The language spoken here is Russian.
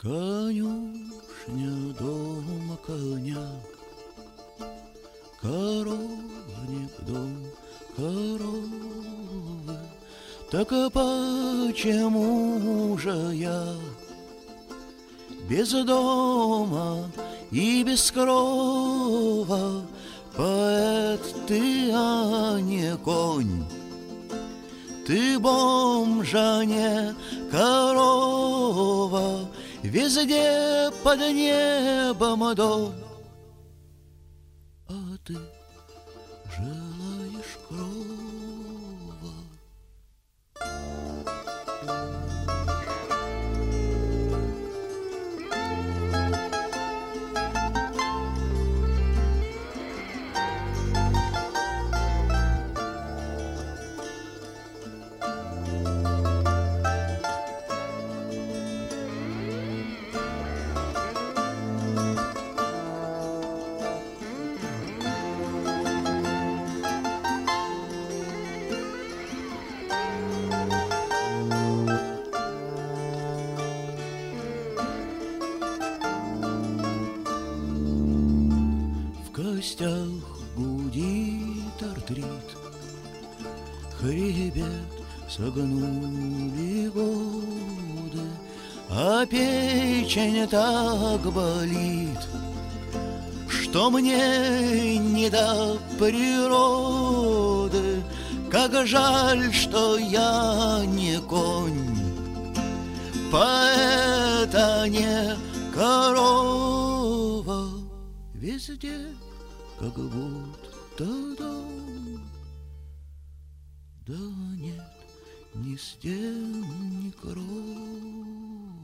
Конюшня дома коня, коровник дом коровы. Так почему же я без дома и без крова? Поэт ты, а не конь. Ты бомж, а не корова. Везде под небом дом, а ты желаешь крова. В костях гудит артрит, хребет согнули годы, а печень так болит, что мне не до природы. Как жаль, что я не конь, поэт, а не корова. Везде как будто дом, да нет ни стен, ни крова.